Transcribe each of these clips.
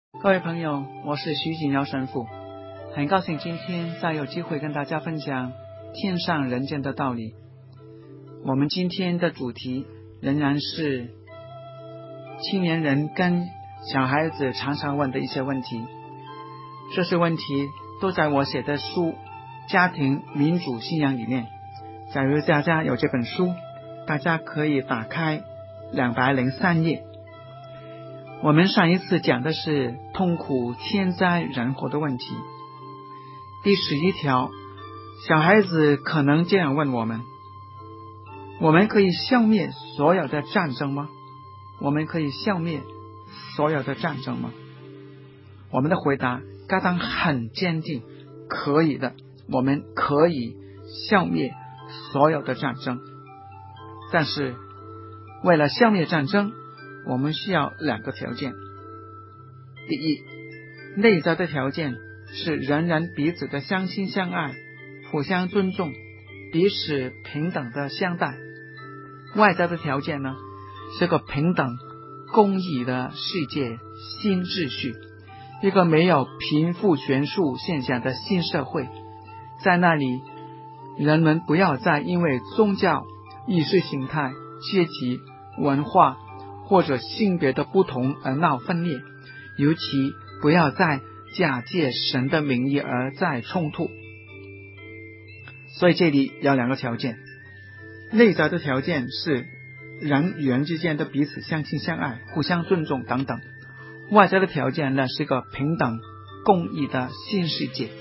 各位朋友，我是徐锦尧神父，很高兴今天再有机会跟大家分享天上人间的道理。我们今天的主题仍然是青年人跟小孩子常常问的一些问题，这些问题都在我写的书《家庭民主信仰》里面。假如大家有这本书，大家可以打开203页。我们上一次讲的是痛苦天灾人祸的问题。第11条，小孩子可能这样问我们：我们可以消灭所有的战争吗？我们可以消灭所有的战争吗？我们的回答该当很坚定，可以的，我们可以消灭所有的战争。但是为了消灭战争，我们需要2个条件。第一，内在的条件是人人彼此的相亲相爱，互相尊重，彼此平等的相待。外在的条件呢，是个平等公义的世界新秩序，一个没有贫富悬殊现象的新社会。在那里，人们不要再因为宗教、意识形态、阶级、文化或者性别的不同而闹分裂，尤其不要再假借神的名义而再冲突。所以这里有2个条件。内在的条件是人与人之间的彼此相亲相爱，互相尊重等等。外在的条件呢，是个平等公义的新世界。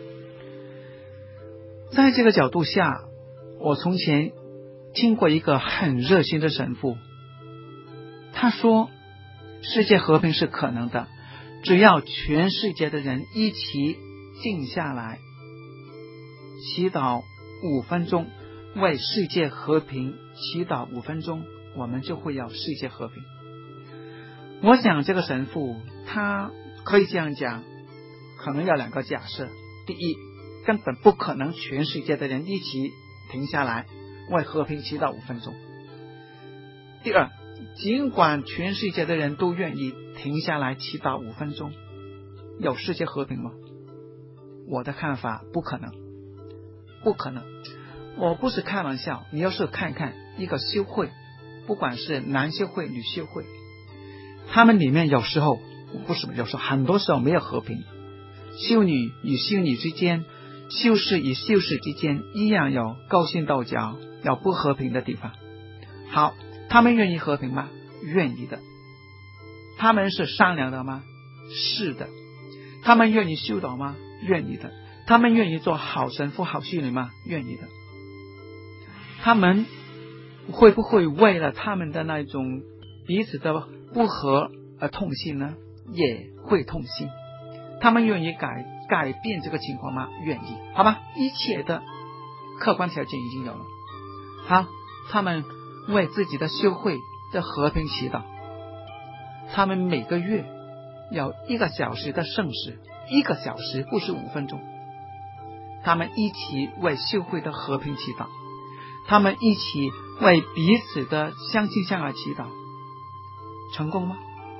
在这个角度下，我从前听过一个很热心的神父，他说世界和平是可能的，只要全世界的人一起静下来，祈祷5分钟，为世界和平祈祷5分钟，我们就会有世界和平。我想这个神父他可以这样讲，可能有2个假设。第一，根本不可能全世界的人一起停下来为和平祈祷5分钟。第二，尽管全世界的人都愿意停下来祈祷5分钟，有世界和平吗？我的看法不可能，不可能。我不是开玩笑，你要是看看一个修会，不管是男修会女修会，他们里面有时候，不是有时候，很多时候没有和平。修女与修女之间，修士与修士之间一样有勾心斗角，有不和平的地方。好，他们愿意和平吗？愿意的。他们是商量的吗？是的。他们愿意修道吗？愿意的。他们愿意做好神父好修女吗？愿意的。他们会不会为了他们的那种彼此的不和而痛心呢？也会痛心。他们愿意改变这个情况吗？愿意。好吧，一切的客观条件已经有了。好，他们为自己的修会的和平祈祷，他们每个月有1个小时的圣事，1个小时，不是5分钟。他们一起为修会的和平祈祷，他们一起为彼此的相亲相爱祈祷，成功吗？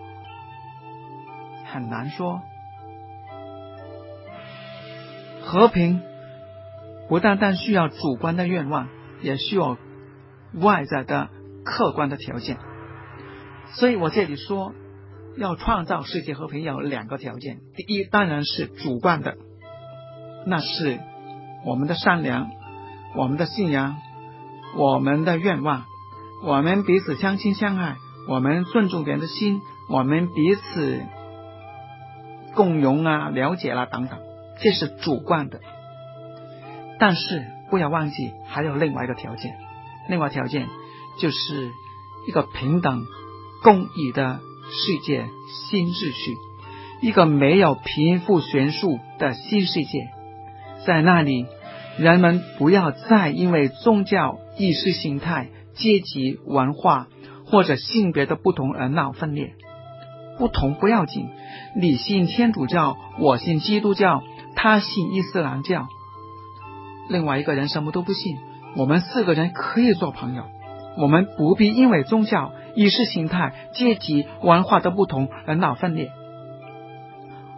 很难说。和平不单单需要主观的愿望，也需要外在的客观的条件。所以我这里说要创造世界和平有2个条件。第一，当然是主观的，那是我们的善良，我们的信仰，我们的愿望，我们彼此相亲相爱，我们尊重别人的心，我们彼此共融啊，了解啦等等，这是主观的。但是不要忘记还有另外一个条件，另外条件就是一个平等公义的世界新秩序，一个没有贫富悬殊的新世界。在那里，人们不要再因为宗教、意识形态、阶级、文化或者性别的不同而闹分裂。不同不要紧，你信天主教，我信基督教，他信伊斯兰教，另外一个人什么都不信，我们4个人可以做朋友。我们不必因为宗教、意识形态、阶级、文化的不同而闹分裂。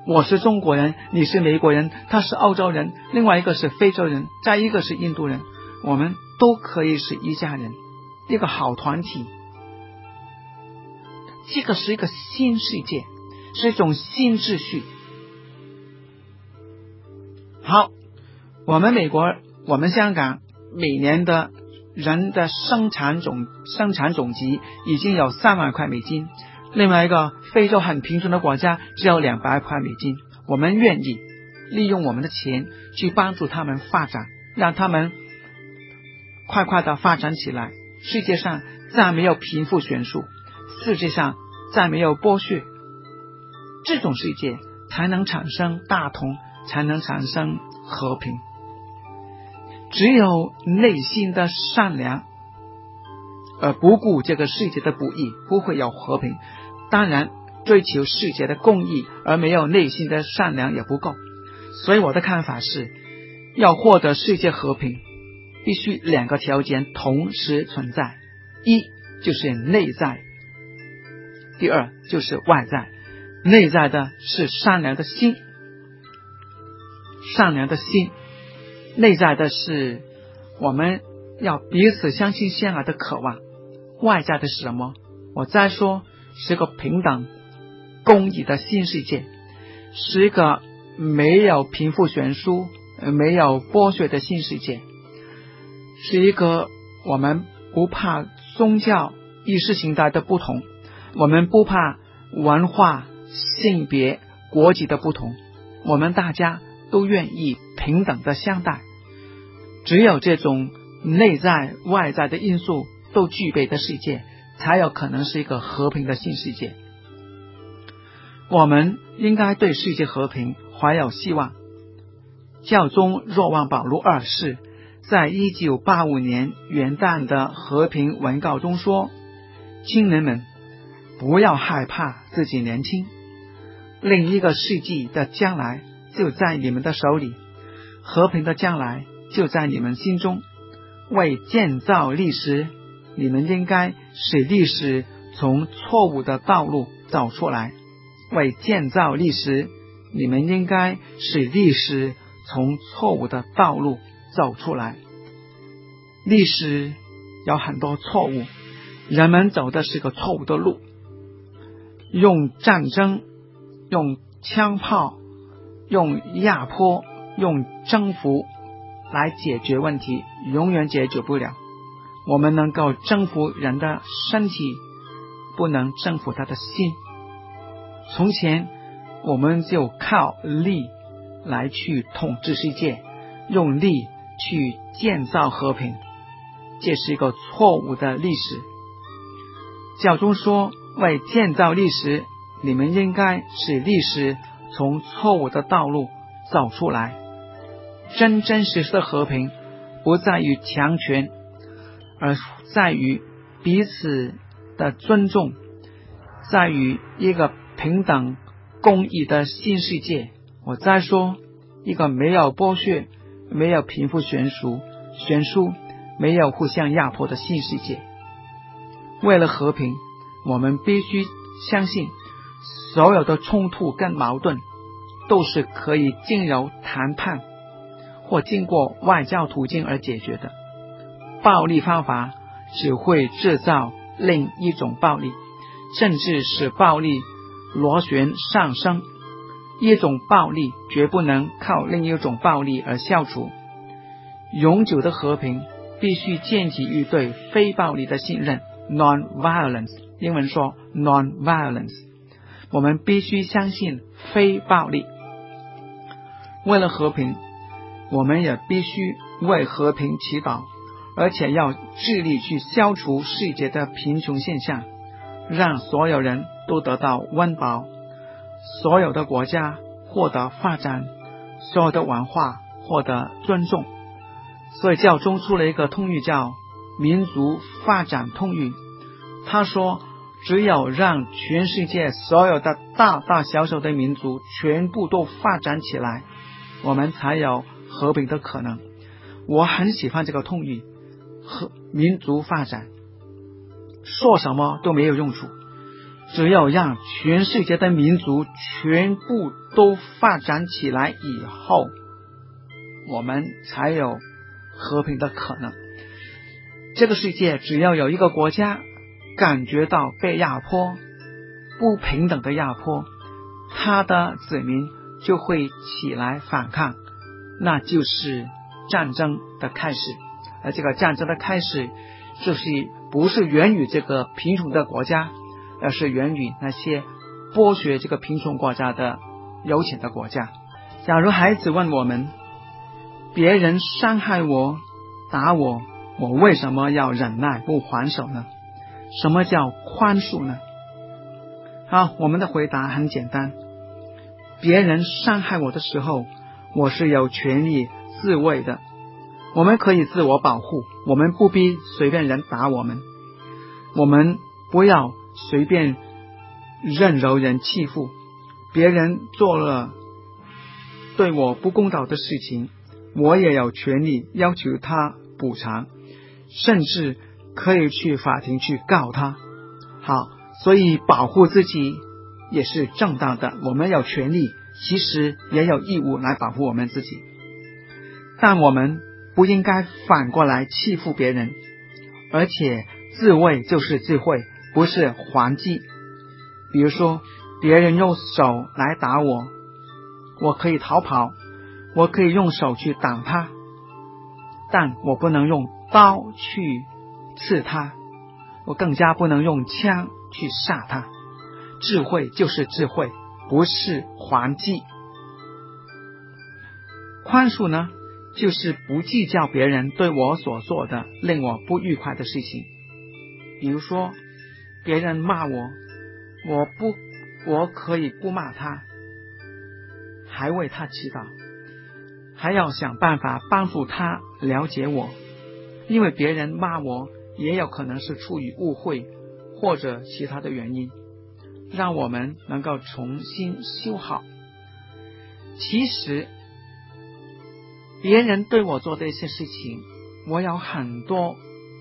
我是中国人，你是美国人，他是澳洲人，另外一个是非洲人，再一个是印度人，我们都可以是一家人，一个好团体。这个是一个新世界，是一种新秩序。好，我们美国，我们香港每年的人的生产总值已经有3万块美金，另外一个非洲很贫穷的国家只有200块美金。我们愿意利用我们的钱去帮助他们发展，让他们快快的发展起来。世界上再没有贫富悬殊，世界上再没有剥削，这种世界才能产生大同，才能产生和平。只有内心的善良，而不顾这个世界的不义，不会有和平。当然，追求世界的公义而没有内心的善良也不够。所以我的看法是，要获得世界和平，必须2个条件同时存在，一就是内在，第二就是外在。内在的是善良的心，内在的是我们要彼此相信相爱的渴望。外在的是什么？我再说，是个平等公义的新世界，是一个没有贫富悬殊，没有剥削的新世界，是一个我们不怕宗教意识形态的不同，我们不怕文化、性别、国籍的不同，我们大家都愿意平等的相待。只有这种内在外在的因素都具备的世界，才有可能是一个和平的新世界。我们应该对世界和平怀有希望。教宗若望保禄2世在1985年元旦的和平文告中说，亲人们，不要害怕自己年轻，另一个世纪的将来就在你们的手里，和平的将来就在你们心中。为建造历史，你们应该使历史从错误的道路走出来。为建造历史，你们应该使历史从错误的道路走出来。历史有很多错误，人们走的是个错误的路，用战争、用枪炮、用压迫、用征服来解决问题，永远解决不了。我们能够征服人的身体，不能征服他的心。从前我们就靠力来去统治世界，用力去建造和平，这是一个错误的历史。教宗说，为建造历史，你们应该使历史从错误的道路走出来。真真实实的和平不在于强权，而在于彼此的尊重，在于一个平等公义的新世界。我再说，一个没有剥削、没有贫富悬殊、没有互相压迫的新世界。为了和平，我们必须相信，所有的冲突跟矛盾都是可以经由谈判或经过外交途径而解决的。暴力方法只会制造另一种暴力，甚至使暴力螺旋上升。一种暴力绝不能靠另一种暴力而消除。永久的和平必须建基于对非暴力的信任 non-violence， 英文说 non-violence。 我们必须相信非暴力。为了和平，我们也必须为和平祈祷，而且要致力去消除世界的贫穷现象，让所有人都得到温饱，所有的国家获得发展，所有的文化获得尊重。所以教宗出了一个通谕叫民族发展通谕。他说，只有让全世界所有的大大小小的民族全部都发展起来，我们才有和平的可能。我很喜欢这个通谕，和民族发展说什么都没有用处， 只有让全世界的民族全部都发展起来以后，我们才有和平的可能。这个世界只要有一个国家感觉到被压迫，不平等的压迫，他的子民就会起来反抗，那就是战争的开始。而这个战争的开始就是不是源于这个贫穷的国家，而是源于那些剥削这个贫穷国家的有钱的国家。假如孩子问我们，别人伤害我打我，我为什么要忍耐不还手呢？什么叫宽恕呢？好，我们的回答很简单，别人伤害我的时候，我是有权利自卫的，我们可以自我保护，我们不必随便人打我们，我们不要随便任由人欺负，别人做了对我不公道的事情，我也有权利要求他补偿，甚至可以去法庭去告他。好，所以保护自己也是正当的，我们有权利，其实也有义务来保护我们自己。但我们不应该反过来欺负别人，而且自卫就是智慧，不是还击。比如说，别人用手来打我，我可以逃跑，我可以用手去挡他，但我不能用刀去刺他，我更加不能用枪去杀他。智慧就是智慧，不是还击。宽恕呢，就是不计较别人对我所做的令我不愉快的事情。比如说，别人骂我，我可以不骂他，还为他祈祷，还要想办法帮助他了解我，因为别人骂我也有可能是出于误会或者其他的原因，让我们能够重新修好。其实别人对我做的一些事情，我有很多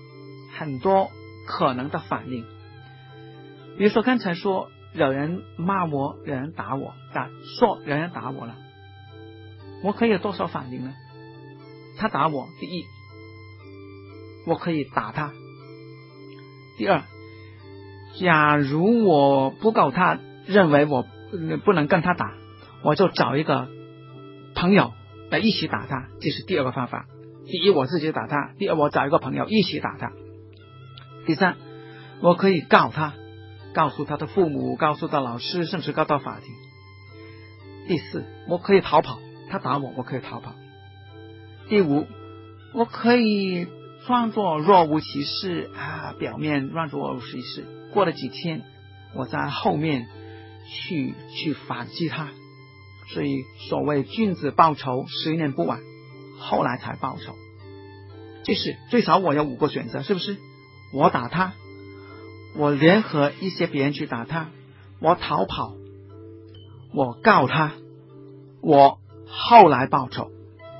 可能的反应。比如说刚才说有人骂我，有人打我，说有人打我了，我可以有多少反应呢？他打我，第一，我可以打他；第二，假如我不够他认为我不能跟他打，我就找一个朋友来一起打他，这是第二个方法。第一，我自己打他；第二，我找一个朋友一起打他；第三，我可以告他，告诉他的父母，告诉到老师，甚至告到法庭；第四，我可以逃跑，他打我，我可以逃跑；第五，我可以装作若无其事表面装作若无其事，过了几天我在后面去反击他。所以所谓君子报仇10年不晚，后来才报仇。就是最少我有5个选择，是不是？我打他，我联合一些别人去打他，我逃跑，我告他，我后来报仇。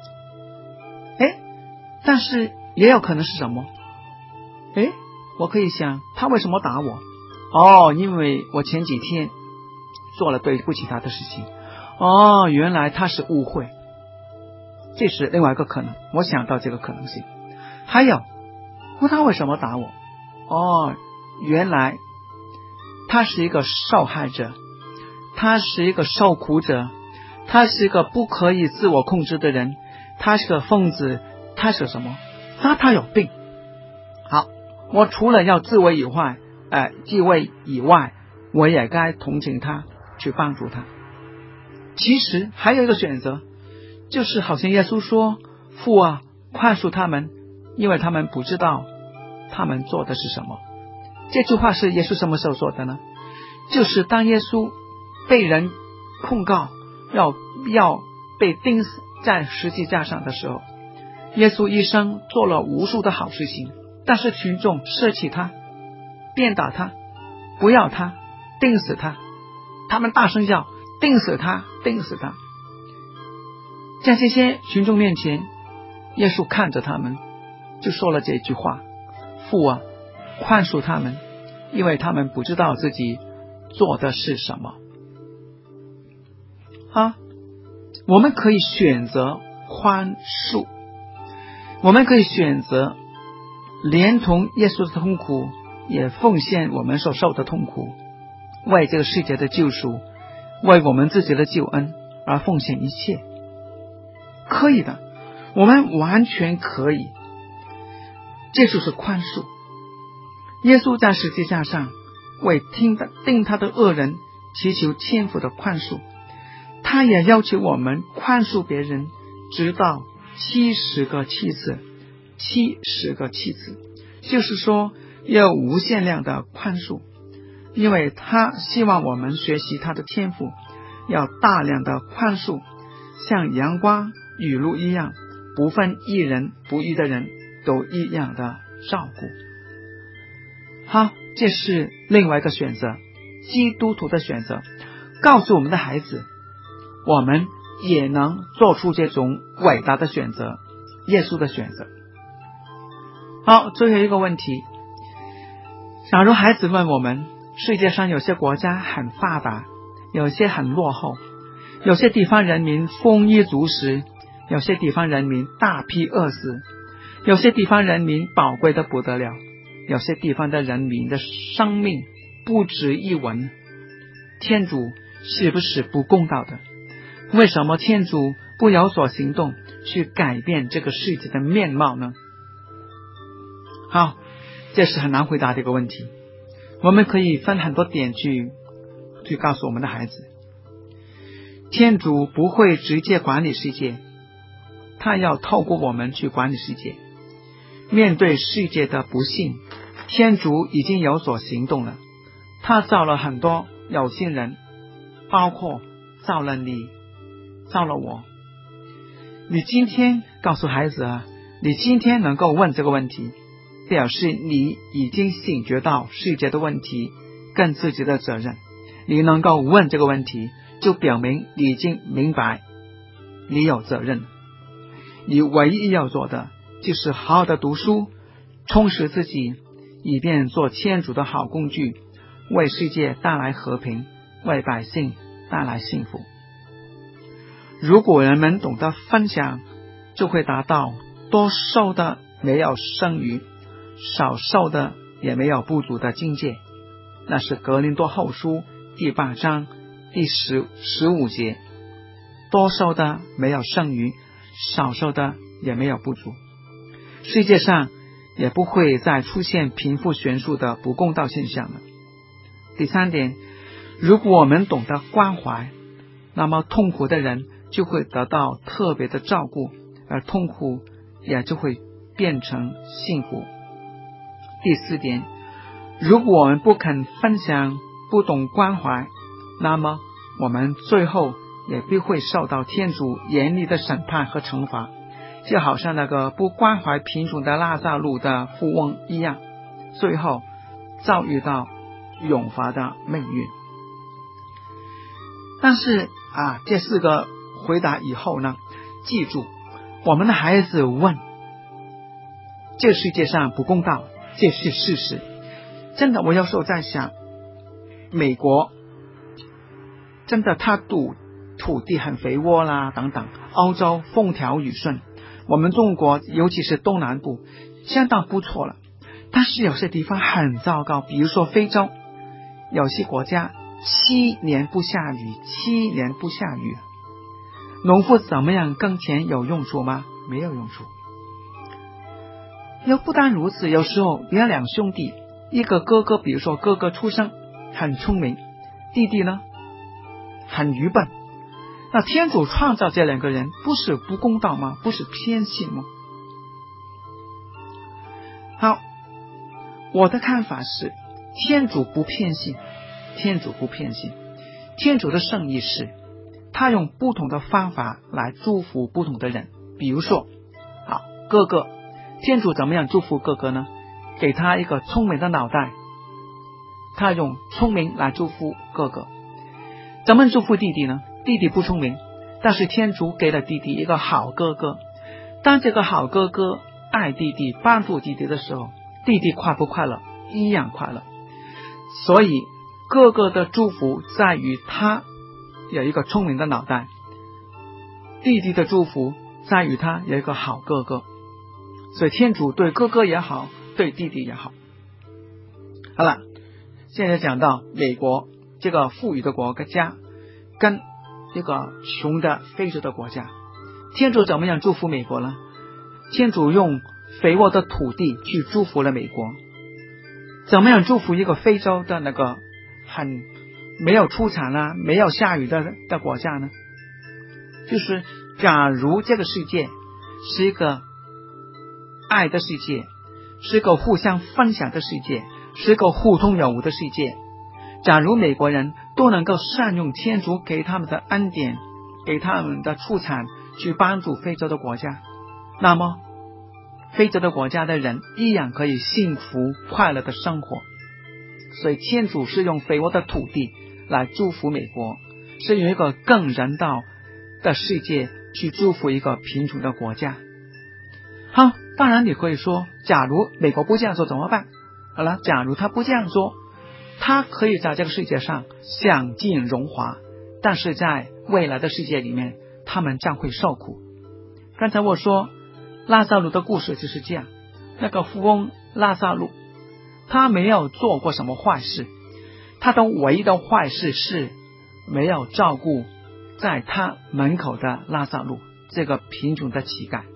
但是也有可能是什么？我可以想，他为什么打我？因为我前几天做了对不起他的事情。原来他是误会，这是另外一个可能，我想到这个可能性。还有，他为什么打我？原来他是一个受害者，他是一个受苦者，他是一个不可以自我控制的人，他是个疯子，他是什么？他有病。好，我除了要自卫以外，我也该同情他，去帮助他。其实还有一个选择，就是好像耶稣说，父啊，宽恕他们，因为他们不知道他们做的是什么。这句话是耶稣什么时候说的呢？就是当耶稣被人控告要被钉死在十字架上的时候，耶稣一生做了无数的好事情，但是群众舍弃他，鞭打他，不要他，钉死他，他们大声叫，钉死他，钉死他。在这些群众面前，耶稣看着他们，就说了这句话，父啊，宽恕他们，因为他们不知道自己做的是什么。我们可以选择宽恕，我们可以选择连同耶稣的痛苦也奉献我们所受的痛苦，为这个世界的救赎，为我们自己的救恩而奉献一切。可以的，我们完全可以。这就是宽恕。耶稣在十字架上为定他的恶人祈求天父的宽恕，他也要求我们宽恕别人直到70个7次，70个7次，就是说有无限量的宽恕。因为他希望我们学习他的天赋，要大量的宽恕，像阳光雨露一样，不分义人不义的人都一样的照顾。好，这是另外一个选择，基督徒的选择，告诉我们的孩子，我们也能做出这种伟大的选择，耶稣的选择。好，最后一个问题，假如孩子问我们，世界上有些国家很发达，有些很落后，有些地方人民丰衣足食，有些地方人民大批饿死，有些地方人民宝贵的不得了，有些地方的人民的生命不值一文，天主是不是不公道的？为什么天主不有所行动去改变这个世界的面貌呢？好，这是很难回答的一个问题。我们可以分很多点去告诉我们的孩子，天主不会直接管理世界，他要透过我们去管理世界。面对世界的不幸，天主已经有所行动了，他造了很多有心人，包括造了你，造了我。你今天告诉孩子你今天能够问这个问题，表示你已经醒觉到世界的问题跟自己的责任。你能够问这个问题，就表明你已经明白你有责任。你唯一要做的就是好好的读书，充实自己，以便做天主的好工具，为世界带来和平，为百姓带来幸福。如果人们懂得分享，就会达到多受的没有剩余，少受的也没有不足的境界。那是格林多后书第8章第15节，多受的没有剩余，少受的也没有不足。世界上也不会再出现贫富悬殊的不公道现象了。第3点，如果我们懂得关怀，那么痛苦的人就会得到特别的照顾，而痛苦也就会变成幸福。第4点，如果我们不肯分享，不懂关怀，那么我们最后也必会受到天主严厉的审判和惩罚，就好像那个不关怀贫穷的拉撒路的富翁一样，最后遭遇到永罚的命运。但是这4个回答以后呢，记住，我们的孩子问，这世界上不公道，这是事实。真的，我有时候在想，美国真的他土地很肥沃啦等等，欧洲风调雨顺，我们中国尤其是东南部相当不错了。但是有些地方很糟糕，比如说非洲，有些国家7年不下雨，农夫怎么样耕田有用处吗？没有用处。又不但如此，有时候别两兄弟，一个哥哥，比如说哥哥出生很聪明，弟弟呢很愚笨，那天主创造这2个人，不是不公道吗？不是偏心吗？好，我的看法是，天主不偏心，天主的圣意是他用不同的方法来祝福不同的人。比如说哥哥，天主怎么样祝福哥哥呢？给他一个聪明的脑袋，他用聪明来祝福哥哥。怎么祝福弟弟呢？弟弟不聪明，但是天主给了弟弟一个好哥哥。当这个好哥哥爱弟弟，帮助弟弟的时候，弟弟快不快乐？一样快乐。所以哥哥的祝福在于他有一个聪明的脑袋，弟弟的祝福在于他有一个好哥哥。所以天主对哥哥也好，对弟弟也好。好了，现在讲到美国这个富裕的国家跟一个穷的非洲的国家，天主怎么样祝福美国呢？天主用肥沃的土地去祝福了美国。怎么样祝福一个非洲的那个很没有出产啊，没有下雨的国家呢？就是假如这个世界是一个爱的世界，是一个互相分享的世界，是一个互通有无的世界，假如美国人都能够善用天主给他们的恩典，给他们的出产去帮助非洲的国家，那么非洲的国家的人依然可以幸福快乐的生活。所以天主是用肥沃的土地来祝福美国，是用一个更人道的世界去祝福一个贫穷的国家。好，当然你可以说，假如美国不这样做怎么办？好了，假如他不这样做，他可以在这个世界上享尽荣华，但是在未来的世界里面他们将会受苦。刚才我说拉撒路的故事就是这样，那个富翁拉撒路他没有做过什么坏事，他的唯一的坏事是没有照顾在他门口的拉撒路这个贫穷的乞丐。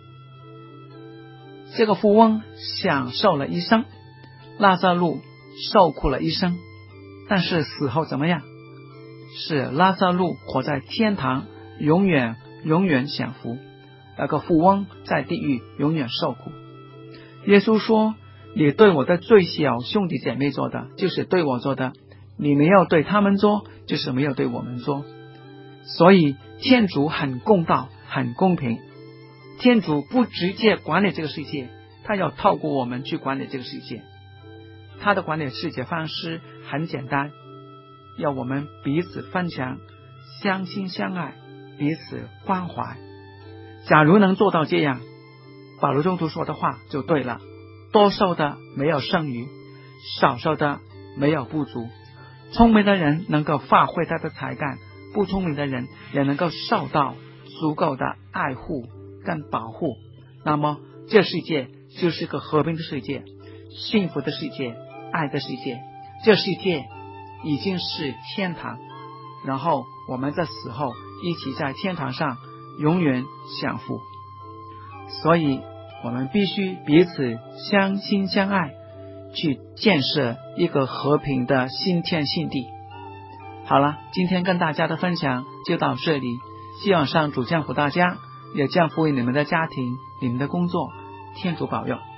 这个富翁享受了一生，拉撒路受苦了一生，但是死后怎么样？是拉撒路活在天堂，永远享福，那个富翁在地狱永远受苦。耶稣说，你对我的最小兄弟姐妹做的，就是对我做的，你没有对他们做，就是没有对我们做。所以天主很公道，很公平，天主不直接管理这个世界，他要透过我们去管理这个世界。他的管理世界方式很简单，要我们彼此分享，相亲相爱，彼此关怀。假如能做到这样，保罗宗徒说的话就对了，多受的没有剩余，少受的没有不足。聪明的人能够发挥他的才干，不聪明的人也能够受到足够的爱护跟保护。那么这世界就是个和平的世界，幸福的世界，爱的世界。这世界已经是天堂，然后我们在死后一起在天堂上永远享福。所以我们必须彼此相亲相爱，去建设一个和平的新天新地。好了，今天跟大家的分享就到这里，希望上主降福大家，也降福于你们的家庭，你们的工作。天主保佑。